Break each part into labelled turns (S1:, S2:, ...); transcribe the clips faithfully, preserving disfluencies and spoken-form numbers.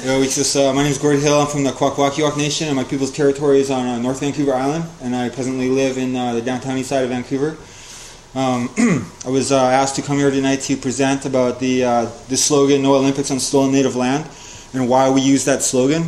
S1: Uh, we just, uh, my name is Gord Hill. I'm from the Kwakwaka'wakw Nation, and my people's territory is on uh, North Vancouver Island, and I presently live in uh, the downtown east side of Vancouver. Um, I was uh, asked to come here tonight to present about the uh, the slogan "No Olympics on Stolen Native Land" and why we use that slogan.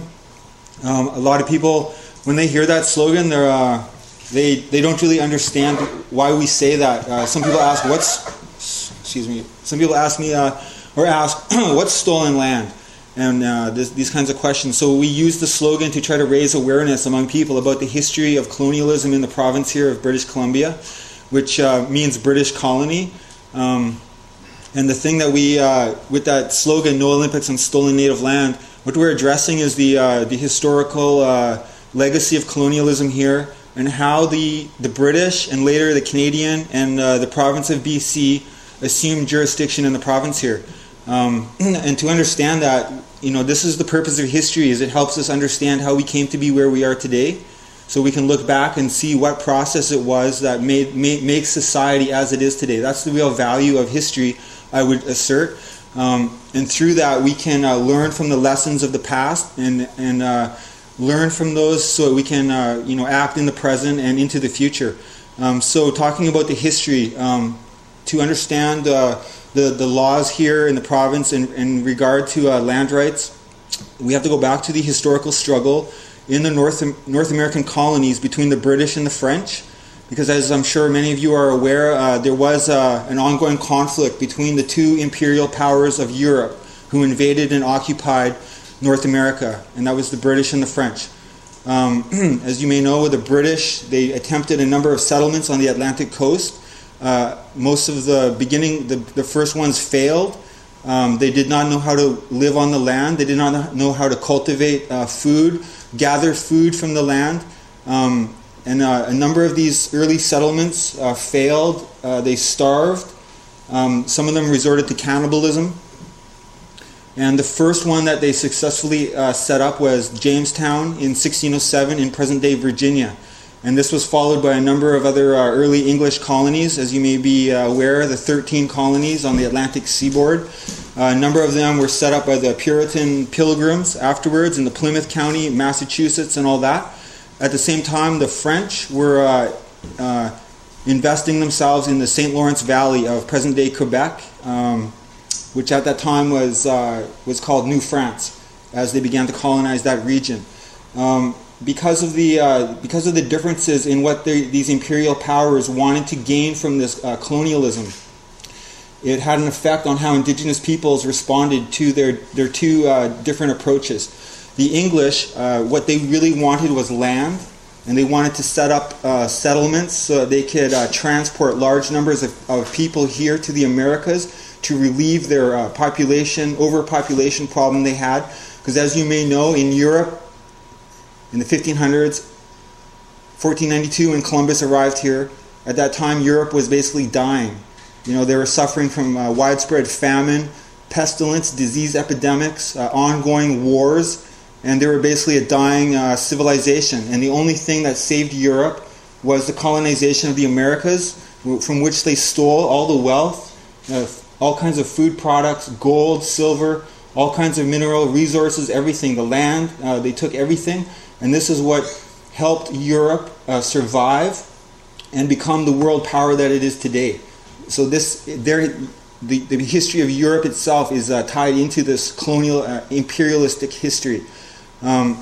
S1: Um, a lot of people, when they hear that slogan, they're uh, they they don't really understand why we say that. Uh, some people ask, "What's?" Excuse me. Some people ask me uh, or ask, "What's stolen land?" And uh, this, these kinds of questions. So we use the slogan to try to raise awareness among people about the history of colonialism in the province here of British Columbia, which uh, means British colony. Um, and the thing that we, uh, with that slogan, "No Olympics on Stolen Native Land," what we're addressing is the uh, the historical uh, legacy of colonialism here, and how the the British and later the Canadian and uh, the province of B C assumed jurisdiction in the province here. Um, and to understand that, you know, this is the purpose of history, is it helps us understand how we came to be where we are today, so we can look back and see what process it was that made, made makes society as it is today. That's the real value of history, I would assert. Um, and through that, we can uh, learn from the lessons of the past and and uh, learn from those, so we can uh, you know act in the present and into the future. Um, so, talking about the history, um, to understand Uh, The, the laws here in the province in, in regard to uh, land rights, we have to go back to the historical struggle in the North North American colonies between the British and the French, because as I'm sure many of you are aware, uh, there was uh, an ongoing conflict between the two imperial powers of Europe who invaded and occupied North America, and that was the British and the French. Um, as you may know, the British, they attempted a number of settlements on the Atlantic coast. Uh, most of the beginning, the, the first ones failed. Um, they did not know how to live on the land. They did not know how to cultivate uh, food, gather food from the land. Um, and uh, a number of these early settlements uh, failed. Uh, they starved. Um, some of them resorted to cannibalism. And the first one that they successfully uh, set up was Jamestown in sixteen oh seven in present-day Virginia. And this was followed by a number of other uh, early English colonies. As you may be uh, aware, the thirteen colonies on the Atlantic seaboard. Uh, a number of them were set up by the Puritan Pilgrims afterwards in the Plymouth County, Massachusetts, and all that. At the same time, the French were uh, uh, investing themselves in the Saint Lawrence Valley of present-day Quebec, um, which at that time was, uh, was called New France, as they began to colonize that region. Um, Because of the uh, because of the differences in what the, these imperial powers wanted to gain from this uh, colonialism, it had an effect on how indigenous peoples responded to their their two uh, different approaches. The English, uh, what they really wanted was land, and they wanted to set up uh, settlements so that they could uh, transport large numbers of, of people here to the Americas to relieve their uh, population overpopulation problem they had. Because as you may know, in Europe, in the fifteen hundreds, fourteen ninety-two, when Columbus arrived here, at that time Europe was basically dying. You know, they were suffering from uh, widespread famine, pestilence, disease epidemics, uh, ongoing wars, and they were basically a dying uh, civilization. And the only thing that saved Europe was the colonization of the Americas, from which they stole all the wealth, uh, all kinds of food products, gold, silver, all kinds of mineral resources, everything, the land, uh, they took everything. And this is what helped Europe uh, survive and become the world power that it is today. So this, there, the, the history of Europe itself is uh, tied into this colonial, uh, imperialistic history. Um,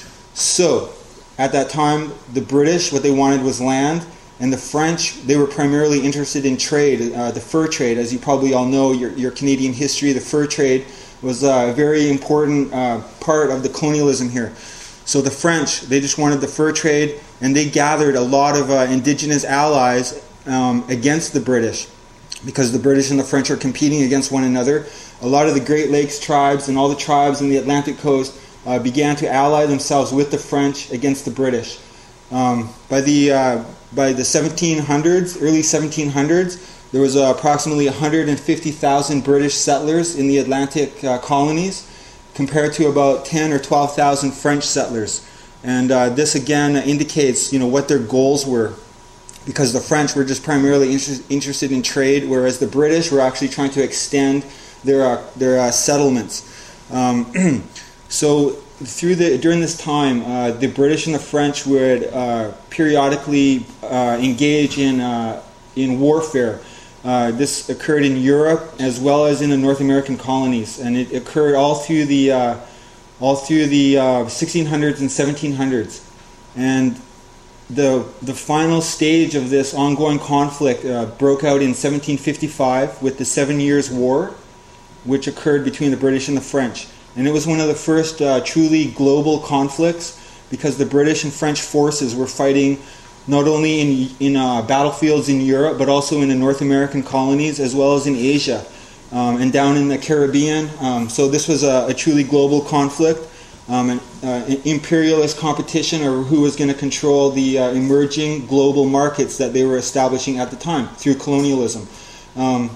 S1: so, at that time, the British, what they wanted was land, and the French, they were primarily interested in trade, uh, the fur trade. As you probably all know, your, your Canadian history, the fur trade was a very important uh, part of the colonialism here. So the French, they just wanted the fur trade, and they gathered a lot of uh, indigenous allies um, against the British, because the British and the French are competing against one another. A lot of the Great Lakes tribes and all the tribes in the Atlantic coast uh, began to ally themselves with the French against the British. Um, by the uh, by the seventeen hundreds, early seventeen hundreds, there was uh, approximately one hundred fifty thousand British settlers in the Atlantic uh, colonies, compared to about ten or twelve thousand French settlers. And uh, this again indicates, you know, what their goals were, because the French were just primarily inter- interested in trade, whereas the British were actually trying to extend their uh, their uh, settlements. Um, so through the during this time, uh, the British and the French would uh, periodically uh, engage in uh, in warfare. Uh, this occurred in Europe as well as in the North American colonies, and it occurred all through the uh, all through the uh, sixteen hundreds and seventeen hundreds. And the the final stage of this ongoing conflict uh, broke out in seventeen fifty-five with the Seven Years' War, which occurred between the British and the French. And it was one of the first uh, truly global conflicts, because the British and French forces were fighting not only in in uh, battlefields in Europe, but also in the North American colonies, as well as in Asia um, and down in the Caribbean. Um, so this was a, a truly global conflict, um, an uh, imperialist competition over who was going to control the uh, emerging global markets that they were establishing at the time through colonialism. Um,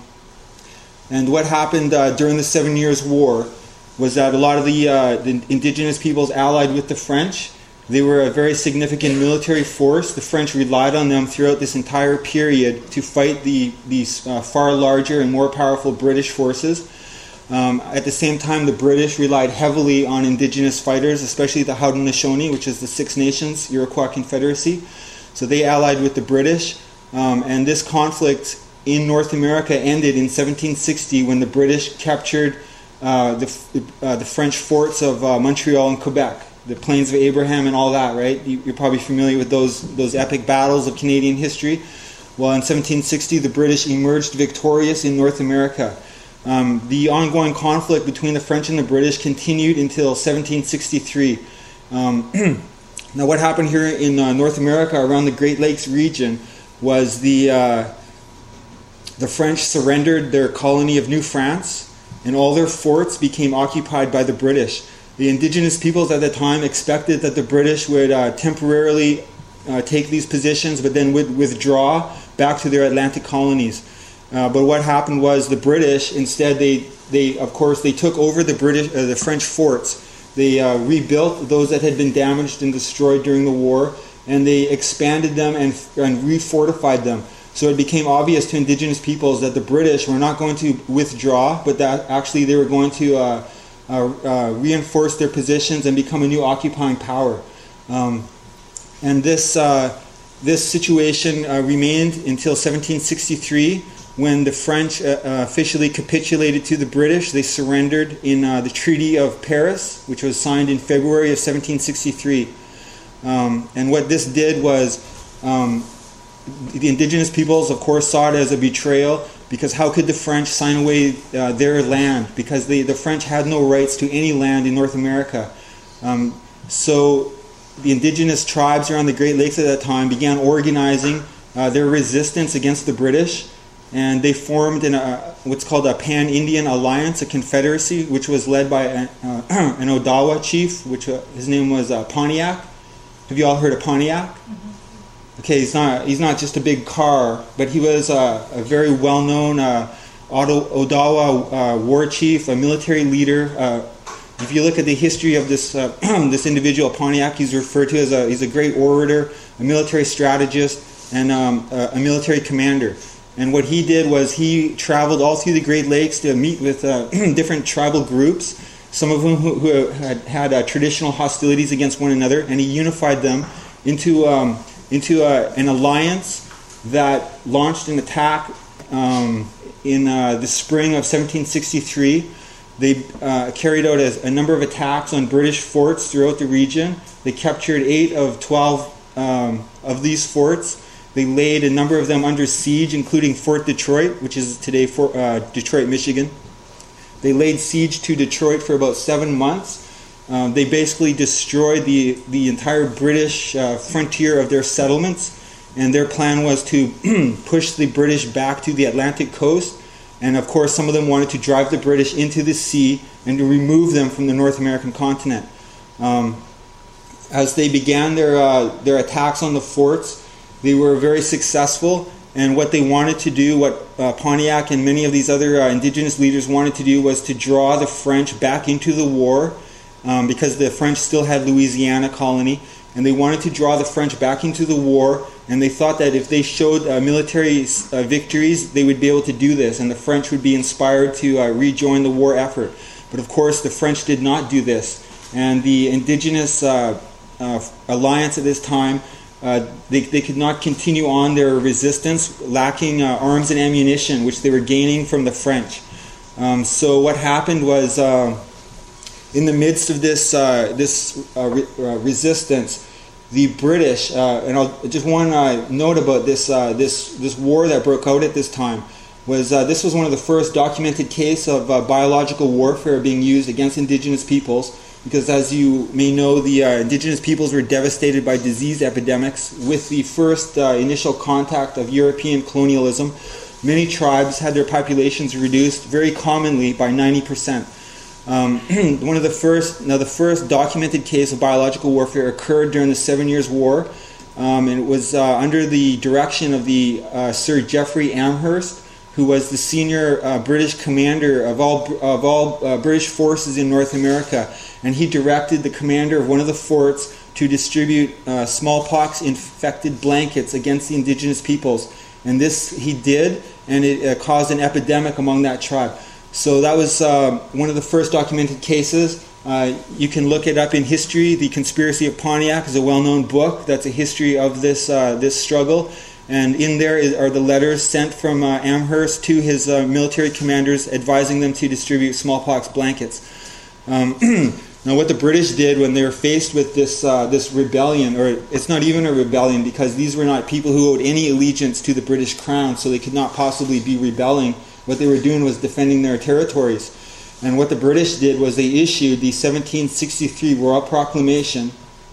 S1: and what happened uh, during the Seven Years' War was that a lot of the, uh, the indigenous peoples allied with the French. They were a very significant military force. The French relied on them throughout this entire period to fight the these uh, far larger and more powerful British forces. Um, at the same time, the British relied heavily on indigenous fighters, especially the Haudenosaunee, which is the Six Nations Iroquois Confederacy. So they allied with the British, um, and this conflict in North America ended in seventeen sixty when the British captured uh, the, uh, the French forts of uh, Montreal and Quebec. The Plains of Abraham and all that, right? You're probably familiar with those those epic battles of Canadian history. Well, in seventeen sixty, the British emerged victorious in North America. Um, the ongoing conflict between the French and the British continued until seventeen sixty-three. Um, now, what happened here in uh, North America, around the Great Lakes region, was the uh, the French surrendered their colony of New France, and all their forts became occupied by the British. The indigenous peoples at the time expected that the British would uh, temporarily uh, take these positions, but then would withdraw back to their Atlantic colonies. Uh, but what happened was the British, instead, they, they of course, they took over the British, uh, the French forts. They uh, rebuilt those that had been damaged and destroyed during the war, and they expanded them and, and refortified them. So it became obvious to indigenous peoples that the British were not going to withdraw, but that actually they were going to Uh, Uh, uh, reinforce their positions and become a new occupying power. Um, and this uh, this situation uh, remained until seventeen sixty-three, when the French uh, uh, officially capitulated to the British. They surrendered in uh, the Treaty of Paris, which was signed in February of seventeen sixty-three. Um, and what this did was, um, the indigenous peoples, of course, saw it as a betrayal, because how could the French sign away uh, their land? Because they, the French had no rights to any land in North America. Um, so the indigenous tribes around the Great Lakes at that time began organizing uh, their resistance against the British, and they formed an, uh, what's called a Pan-Indian Alliance, a confederacy, which was led by a, uh, an Odawa chief, which uh, his name was uh, Pontiac. Have you all heard of Pontiac? Mm-hmm. Okay, he's not he's not just a big car, but he was uh, a very well-known uh, Odawa uh, war chief, a military leader. Uh, if you look at the history of this uh, this individual, Pontiac, he's referred to as a he's a great orator, a military strategist, and um, a, a military commander. And what he did was he traveled all through the Great Lakes to meet with uh, different tribal groups, some of whom who, who had had uh, traditional hostilities against one another, and he unified them into um, into uh, an alliance that launched an attack um, in uh, the spring of seventeen sixty-three. They uh, carried out a, a number of attacks on British forts throughout the region. They captured eight of twelve um, of these forts. They laid a number of them under siege, including Fort Detroit, which is today Fort, uh, Detroit, Michigan. They laid siege to Detroit for about seven months. Um, they basically destroyed the, the entire British uh, frontier of their settlements, and their plan was to push the British back to the Atlantic coast, and of course some of them wanted to drive the British into the sea and to remove them from the North American continent. Um, as they began their, uh, their attacks on the forts, they were very successful, and what they wanted to do, what uh, Pontiac and many of these other uh, indigenous leaders wanted to do, was to draw the French back into the war. Um, because the French still had Louisiana colony, and they wanted to draw the French back into the war, and they thought that if they showed uh, military uh, victories, they would be able to do this, and the French would be inspired to uh, rejoin the war effort. But of course, the French did not do this. and the indigenous uh, uh, alliance at this time, uh, they, they could not continue on their resistance, lacking uh, arms and ammunition, which they were gaining from the French. Um, so what happened was, uh, in the midst of this uh, this uh, re- uh, resistance, the British, uh, and I'll, just one uh, note about this uh, this this war that broke out at this time, was uh, this was one of the first documented case of uh, biological warfare being used against indigenous peoples, because as you may know, the uh, indigenous peoples were devastated by disease epidemics. With the first uh, initial contact of European colonialism, many tribes had their populations reduced very commonly by ninety percent. Um, one of the first, now the first documented case of biological warfare occurred during the Seven Years' War, um, and it was uh, under the direction of the uh, Sir Geoffrey Amherst, who was the senior uh, British commander of all of all uh, British forces in North America, and he directed the commander of one of the forts to distribute uh, smallpox-infected blankets against the indigenous peoples, and this he did, and it uh, caused an epidemic among that tribe. So that was uh, one of the first documented cases. Uh, you can look it up in history. The Conspiracy of Pontiac is a well-known book that's a history of this uh, this struggle. And in there is, are the letters sent from uh, Amherst to his uh, military commanders advising them to distribute smallpox blankets. Um, now what the British did when they were faced with this uh, this rebellion, or it's not even a rebellion because these were not people who owed any allegiance to the British Crown, so they could not possibly be rebelling. What they were doing was defending their territories. And what the British did was they issued the seventeen sixty-three Royal Proclamation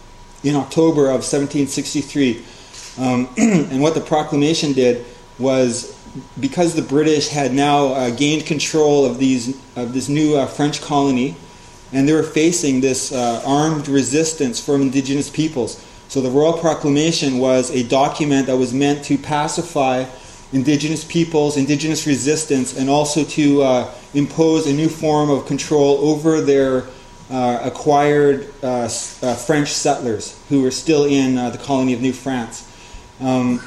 S1: in October of seventeen sixty-three. Um, and what the proclamation did was, because the British had now uh, gained control of these of this new uh, French colony, and they were facing this uh, armed resistance from indigenous peoples. So the Royal Proclamation was a document that was meant to pacify indigenous peoples, indigenous resistance, and also to uh, impose a new form of control over their uh, acquired uh, uh, French settlers who were still in uh, the colony of New France. Um,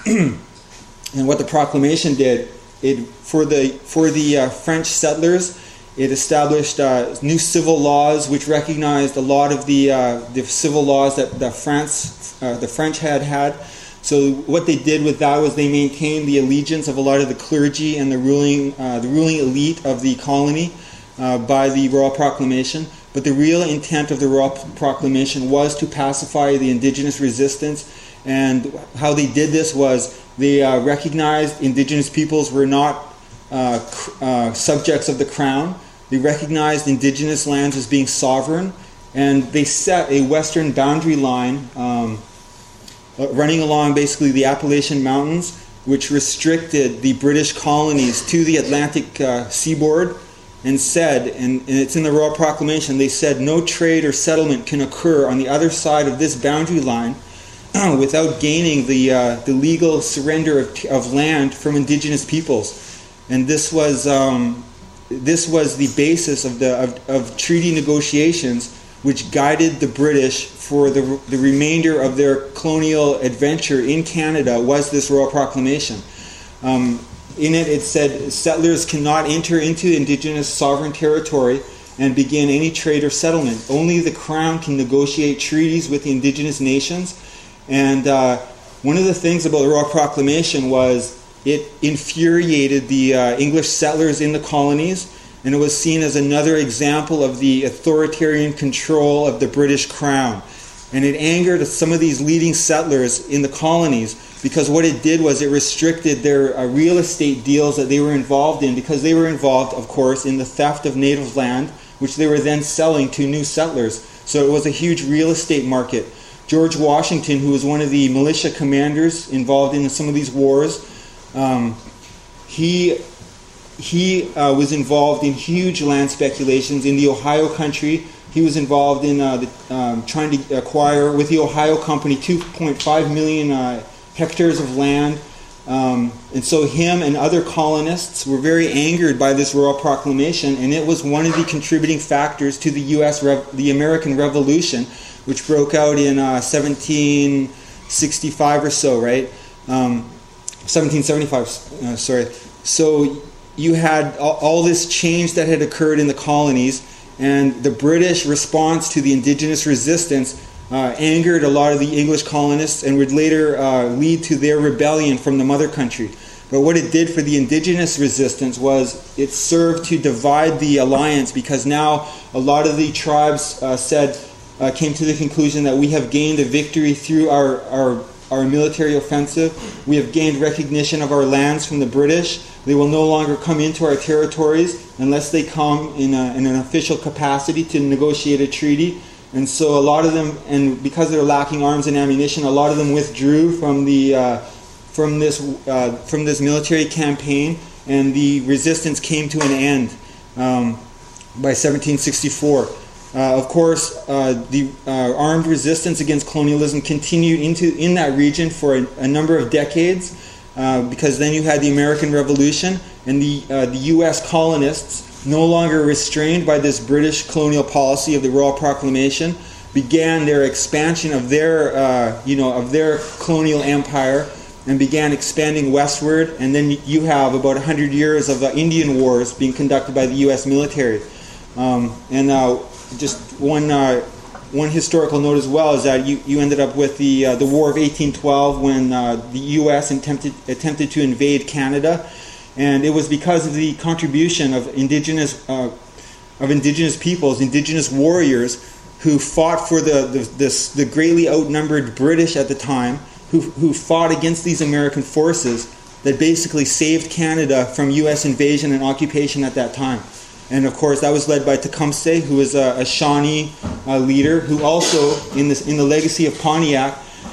S1: and what the proclamation did, it for the for the uh, French settlers, it established uh, new civil laws which recognized a lot of the uh, the civil laws that the France uh, the French had had. So what they did with that was they maintained the allegiance of a lot of the clergy and the ruling uh, the ruling elite of the colony uh, by the Royal Proclamation. But the real intent of the Royal Proclamation was to pacify the indigenous resistance. And how they did this was they uh, recognized indigenous peoples were not uh, cr- uh, subjects of the crown. They recognized indigenous lands as being sovereign, and they set a western boundary line um, running along basically the Appalachian Mountains, which restricted the British colonies to the Atlantic uh, seaboard, and said, and, and it's in the Royal Proclamation, they said no trade or settlement can occur on the other side of this boundary line without gaining the uh, the legal surrender of, of land from indigenous peoples. And this was um, this was the basis of the of, of treaty negotiations, which guided the British for the the remainder of their colonial adventure in Canada. Was this Royal Proclamation? Um, in it, it said settlers cannot enter into indigenous sovereign territory and begin any trade or settlement. Only the Crown can negotiate treaties with the indigenous nations. And uh, one of the things about the Royal Proclamation was it infuriated the uh, English settlers in the colonies, and it was seen as another example of the authoritarian control of the British Crown. And it angered some of these leading settlers in the colonies, because what it did was it restricted their uh, real estate deals that they were involved in, because they were involved, of course, in the theft of native land, which they were then selling to new settlers. So it was a huge real estate market. George Washington, who was one of the militia commanders involved in some of these wars, um, he he uh, was involved in huge land speculations in the Ohio country. He was involved in uh, the, um, trying to acquire, with the Ohio Company, two point five million uh, hectares of land. Um, and so him and other colonists were very angered by this Royal Proclamation, and it was one of the contributing factors to the U S Rev- the American Revolution, which broke out in uh, seventeen sixty-five or so, right? Um, seventeen seventy-five, uh, sorry. So you had all, all this change that had occurred in the colonies, And the British response to the indigenous resistance uh, angered a lot of the English colonists and would later uh, lead to their rebellion from the mother country. But what it did for the indigenous resistance was it served to divide the alliance, because now a lot of the tribes uh, said, uh, came to the conclusion that we have gained a victory through our, our, our military offensive. We have gained recognition of our lands from the British. They will no longer come into our territories unless they come in, a, in an official capacity to negotiate a treaty. And so a lot of them, and because they're lacking arms and ammunition, a lot of them withdrew from the uh, from this uh, from this military campaign, and the resistance came to an end um, by seventeen sixty-four. Uh, of course, uh, the uh, armed resistance against colonialism continued into in that region for a, a number of decades, uh, because then you had the American Revolution, and the uh, the U S colonists, no longer restrained by this British colonial policy of the Royal Proclamation, began their expansion of their uh, you know of their colonial empire, and began expanding westward. And then you have about one hundred years of uh, Indian wars being conducted by the U S military. Um, and uh, just one uh, one historical note as well is that you, you ended up with the uh, the War of eighteen twelve, when uh, the U S attempted attempted to invade Canada, and it was because of the contribution of indigenous uh, of indigenous peoples, indigenous warriors, who fought for the the, this, the greatly outnumbered British at the time, who who fought against these American forces, that basically saved Canada from U S invasion and occupation at that time. And of course, that was led by Tecumseh, who was a, a Shawnee uh, leader, who also, in this in the legacy of Pontiac,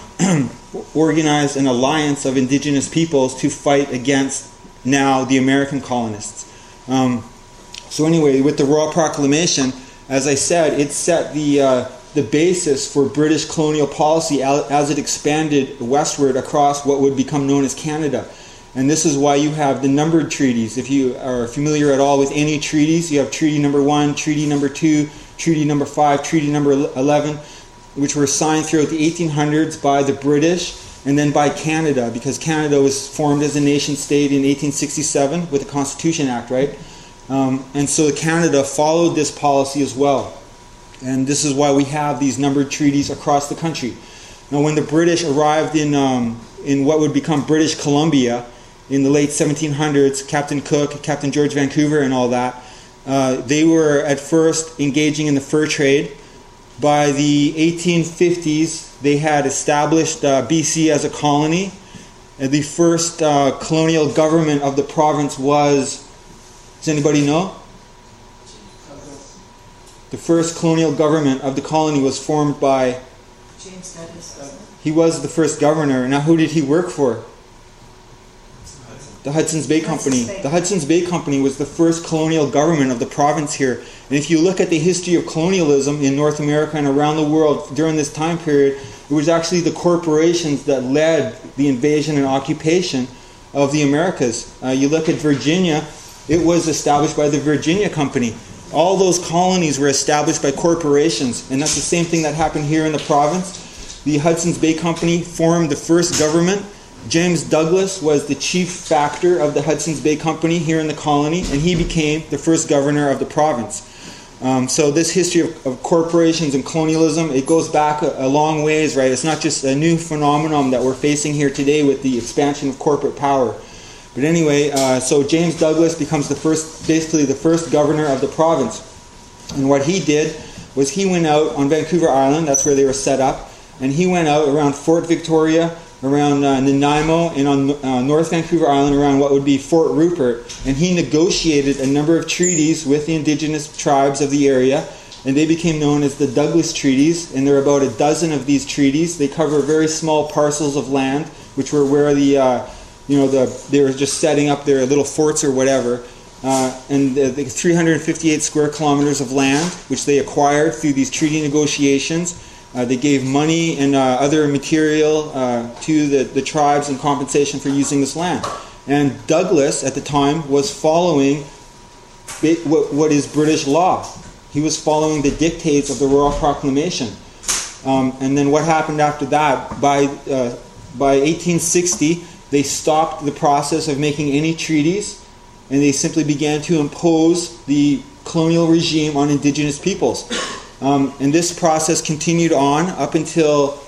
S1: organized an alliance of indigenous peoples to fight against now the American colonists. Um, so anyway, with the Royal Proclamation, as I said, it set the uh, the basis for British colonial policy as it expanded westward across what would become known as Canada. And this is why you have the numbered treaties. If you are familiar at all with any treaties, you have Treaty Number One, Treaty Number Two, Treaty Number Five, Treaty Number Eleven, which were signed throughout the eighteen hundreds by the British and then by Canada, because Canada was formed as a nation state in eighteen sixty-seven with the Constitution Act, right? Um, and so Canada followed this policy as well. And this is why we have these numbered treaties across the country. Now, when the British arrived in um, in what would become British Columbia in the late seventeen hundreds, Captain Cook, Captain George Vancouver, and all that, uh, they were at first engaging in the fur trade. By the eighteen fifties, they had established uh, B C as a colony. And the first uh, colonial government of the province was, does anybody know? The first colonial government of the colony was formed by
S2: James Douglas.
S1: He was the first governor. Now, who did he work for? The Hudson's Bay Company.
S2: Hudson's Bay.
S1: The Hudson's Bay Company was the first colonial government of the province here. And if you look at the history of colonialism in North America and around the world during this time period, it was actually the corporations that led the invasion and occupation of the Americas. Uh, you look at Virginia, it was established by the Virginia Company. All those colonies were established by corporations, and that's the same thing that happened here in the province. The Hudson's Bay Company formed the first government. James Douglas was the chief factor of the Hudson's Bay Company here in the colony, and he became the first governor of the province. Um, so this history of, of corporations and colonialism, it goes back a, a long ways, right? It's not just a new phenomenon that we're facing here today with the expansion of corporate power. But anyway, uh, so James Douglas becomes the first, basically the first governor of the province. And what he did was he went out on Vancouver Island, that's where they were set up, and he went out around Fort Victoria, around uh, Nanaimo, and on uh, North Vancouver Island around what would be Fort Rupert, and he negotiated a number of treaties with the indigenous tribes of the area, and they became known as the Douglas Treaties, and there are about a dozen of these treaties. They cover very small parcels of land, which were where the, uh, you know, the they were just setting up their little forts or whatever, uh, and the, the three hundred fifty-eight square kilometers of land, which they acquired through these treaty negotiations. Uh, they gave money and uh, other material uh, to the, the tribes in compensation for using this land. And Douglas, at the time, was following it, what, what is British law. He was following the dictates of the Royal Proclamation. Um, and then what happened after that? By, uh, by eighteen sixty, they stopped the process of making any treaties, and they simply began to impose the colonial regime on indigenous peoples. Um, and this process continued on up until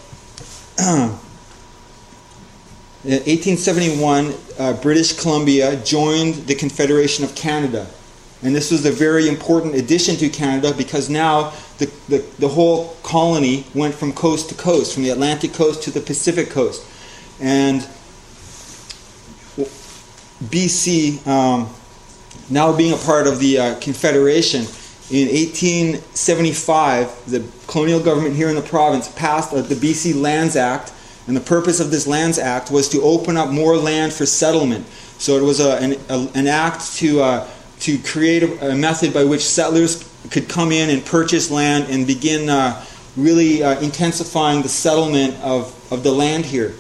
S1: eighteen seventy-one, uh, British Columbia joined the Confederation of Canada. And this was a very important addition to Canada because now the, the, the whole colony went from coast to coast, from the Atlantic coast to the Pacific coast. And B C, um, now being a part of the uh, Confederation, in eighteen seventy-five, the colonial government here in the province passed uh, the B C Lands Act, and the purpose of this Lands Act was to open up more land for settlement. So it was a, an, a, an act to uh, to create a, a method by which settlers could come in and purchase land and begin uh, really uh, intensifying the settlement of, of the land here.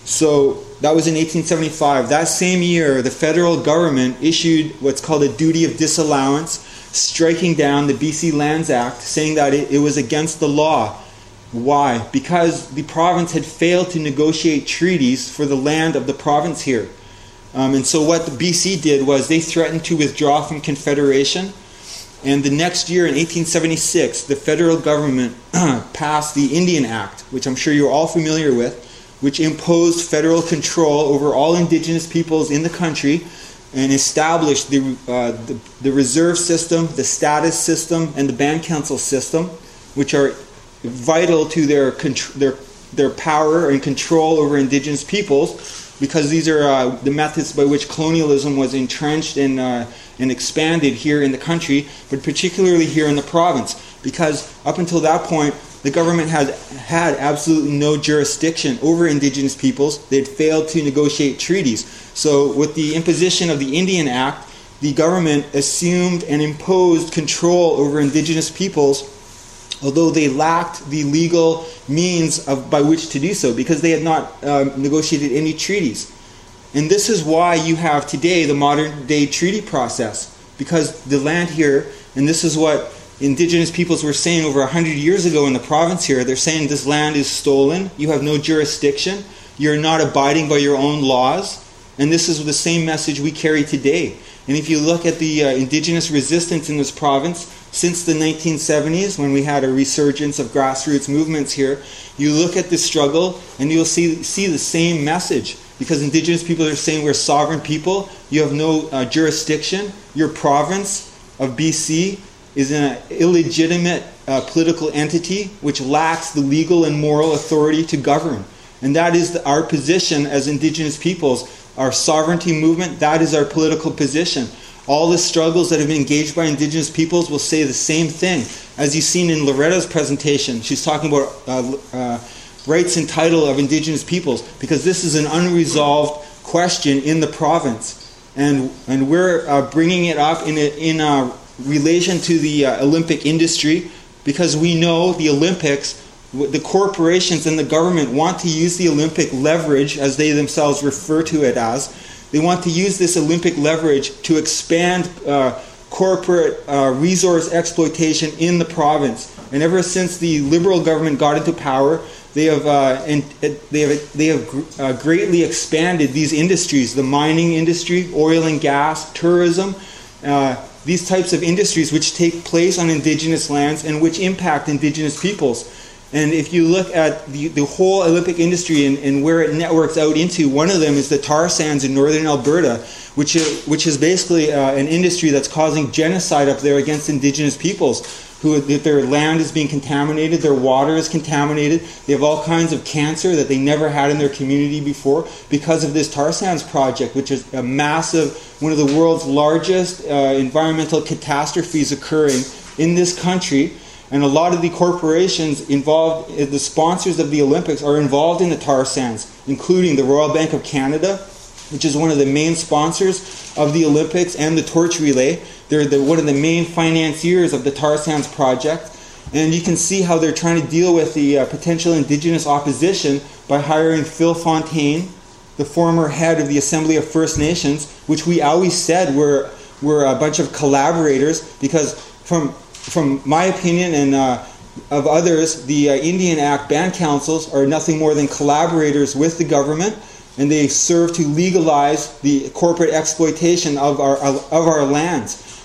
S1: So that was in eighteen seventy-five. That same year, the federal government issued what's called a duty of disallowance, striking down the B C Lands Act, saying that it, it was against the law. Why? Because the province had failed to negotiate treaties for the land of the province here. Um, and so what the B C did was they threatened to withdraw from Confederation. And the next year, in eighteen seventy-six, the federal government passed the Indian Act, which I'm sure you're all familiar with, which imposed federal control over all indigenous peoples in the country and established the, uh, the, the reserve system, the status system, and the band council system, which are vital to their, their, their power and control over indigenous peoples, because these are uh, the methods by which colonialism was entrenched and, uh, and expanded here in the country, but particularly here in the province. Because up until that point, the government had had absolutely no jurisdiction over indigenous peoples. They had failed to negotiate treaties. So with the imposition of the Indian Act, the government assumed and imposed control over indigenous peoples, although they lacked the legal means of, by which to do so, because they had not uh, negotiated any treaties. And this is why you have today the modern day treaty process, because the land here, and this is what indigenous peoples were saying over one hundred years ago in the province here, they're saying this land is stolen, you have no jurisdiction, you're not abiding by your own laws, and this is the same message we carry today. And if you look at the uh, indigenous resistance in this province, since the nineteen seventies, when we had a resurgence of grassroots movements here, you look at this struggle and you'll see, see the same message. Because indigenous people are saying we're sovereign people, you have no uh, jurisdiction, your province of B C is an illegitimate uh, political entity which lacks the legal and moral authority to govern. And that is the, our position as indigenous peoples. Our sovereignty movement, that is our political position. All the struggles that have been engaged by indigenous peoples will say the same thing. As you've seen in Loretta's presentation, she's talking about uh, uh, rights and title of indigenous peoples, because this is an unresolved question in the province. And, and we're uh, bringing it up in, a, in a relation to the uh, Olympic industry, because we know the Olympics, the corporations and the government want to use the Olympic leverage, as they themselves refer to it as. They want to use this Olympic leverage to expand uh, corporate uh, resource exploitation in the province. And ever since the Liberal government got into power, they have uh, and they have they have uh, greatly expanded these industries: the mining industry, oil and gas, tourism. Uh, these types of industries which take place on indigenous lands and which impact indigenous peoples. And if you look at the, the whole Olympic industry and, and where it networks out into, one of them is the tar sands in northern Alberta, which is, which is basically uh, an industry that's causing genocide up there against indigenous peoples, who their land is being contaminated, their water is contaminated, they have all kinds of cancer that they never had in their community before because of this tar sands project, which is a massive, one of the world's largest uh, environmental catastrophes occurring in this country. And a lot of the corporations involved, the sponsors of the Olympics, are involved in the tar sands, including the Royal Bank of Canada, which is one of the main sponsors of the Olympics, and the Torch Relay. They're the, one of the main financiers of the tar sands project. And you can see how they're trying to deal with the uh, potential Indigenous opposition by hiring Phil Fontaine, the former head of the Assembly of First Nations, which we always said were, were a bunch of collaborators, because from... From my opinion and uh, of others, the uh, Indian Act band councils are nothing more than collaborators with the government, and they serve to legalize the corporate exploitation of our of our lands.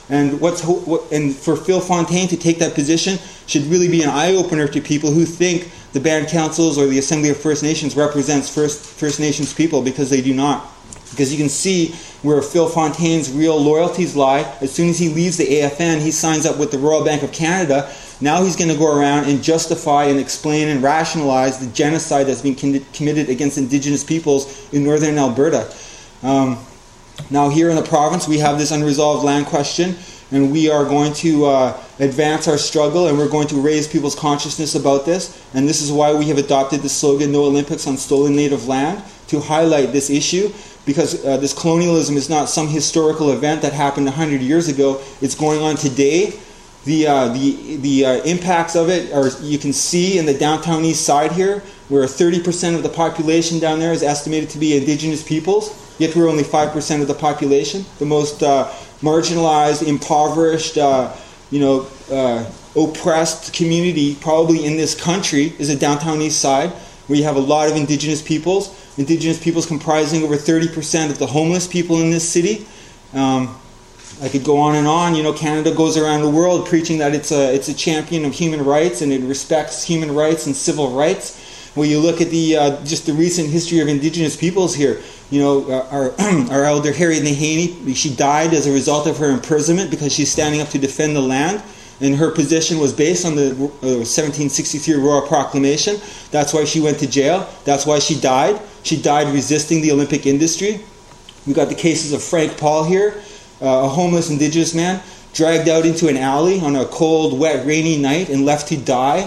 S1: And what's ho- what, and for Phil Fontaine to take that position should really be an eye-opener to people who think the band councils or the Assembly of First Nations represents First First Nations people, because they do not. Because you can see where Phil Fontaine's real loyalties lie. As soon as he leaves the A F N, he signs up with the Royal Bank of Canada. Now he's going to go around and justify and explain and rationalize the genocide that's been con- committed against Indigenous peoples in northern Alberta. Um, now here in the province, we have this unresolved land question, and we are going to uh, advance our struggle, and we're going to raise people's consciousness about this. And this is why we have adopted the slogan, No Olympics on Stolen Native Land, to highlight this issue. Because uh, this colonialism is not some historical event that happened one hundred years ago. It's going on today. The uh, the the uh, impacts of it are, you can see in the downtown east side here, where thirty percent of the population down there is estimated to be Indigenous peoples, yet we're only five percent of the population. The most uh, marginalized, impoverished, uh, you know, uh, oppressed community probably in this country is the downtown east side, where you have a lot of Indigenous peoples. Indigenous peoples comprising over thirty percent of the homeless people in this city. Um, I could go on and on. You know, Canada goes around the world preaching that it's a it's a champion of human rights and it respects human rights and civil rights. When you look at the uh, just the recent history of Indigenous peoples here, you know, our our elder Harriet Nahaney, she died as a result of her imprisonment because she's standing up to defend the land. And her position was based on the uh, seventeen sixty-three Royal Proclamation. That's why she went to jail. That's why she died. She died resisting the Olympic industry. We got the cases of Frank Paul here, uh, a homeless Indigenous man, dragged out into an alley on a cold, wet, rainy night and left to die.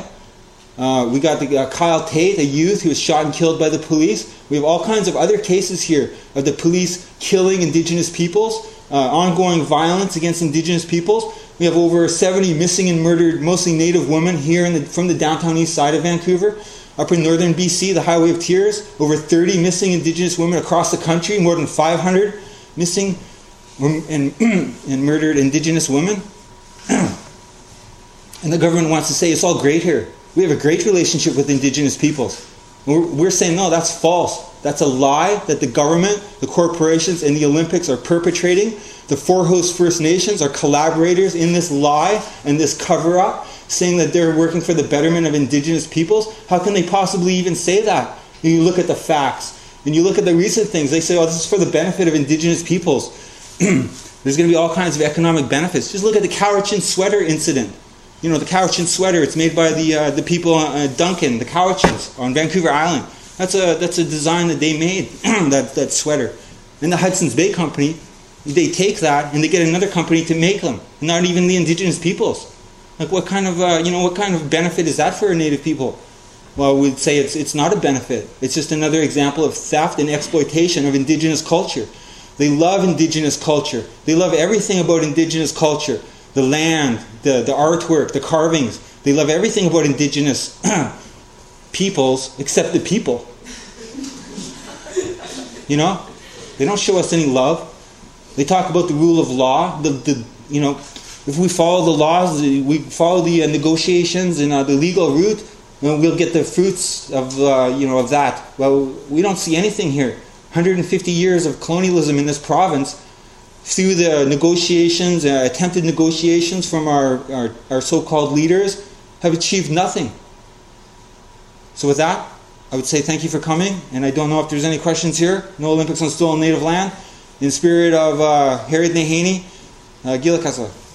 S1: Uh, we got the uh, Kyle Tate, a youth who was shot and killed by the police. We have all kinds of other cases here of the police killing Indigenous peoples, uh, ongoing violence against Indigenous peoples. We have over seventy missing and murdered, mostly Native women here in the, from the downtown east side of Vancouver. Up in northern B C, the Highway of Tears, over thirty missing Indigenous women across the country, more than five hundred missing and, and murdered Indigenous women. And the government wants to say it's all great here. We have a great relationship with Indigenous peoples. We're, we're saying, no, that's false. That's a lie that the government, the corporations, and the Olympics are perpetrating. The four host First Nations are collaborators in this lie and this cover-up, saying that they're working for the betterment of Indigenous peoples. How can they possibly even say that? And you look at the facts, and you look at the recent things. They say, oh, this is for the benefit of Indigenous peoples. There's going to be all kinds of economic benefits. Just look at the Cowichan sweater incident. You know, the Cowichan sweater, it's made by the uh, the people, uh, Duncan, the Cowicans on Vancouver Island. That's a that's a design that they made, that, that sweater. And the Hudson's Bay Company, they take that and they get another company to make them. Not even the Indigenous peoples. Like what kind of uh, you know what kind of benefit is that for a Native people? Well, we'd say it's it's not a benefit. It's just another example of theft and exploitation of Indigenous culture. They love Indigenous culture. They love everything about Indigenous culture. The land, the, the artwork, the carvings. They love everything about Indigenous peoples except the people. You know? They don't show us any love. They talk about the rule of law. The, the you know, if we follow the laws, we follow the uh, negotiations and uh, the legal route, then we'll get the fruits of uh, you know of that. Well, we don't see anything here. one hundred fifty years of colonialism in this province, through the negotiations, uh, attempted negotiations from our, our, our so-called leaders, have achieved nothing. So with that, I would say thank you for coming, and I don't know if there's any questions here. No Olympics on Stolen Native Land. In spirit of uh, Harriet Nahaney, uh, Gila Kasa.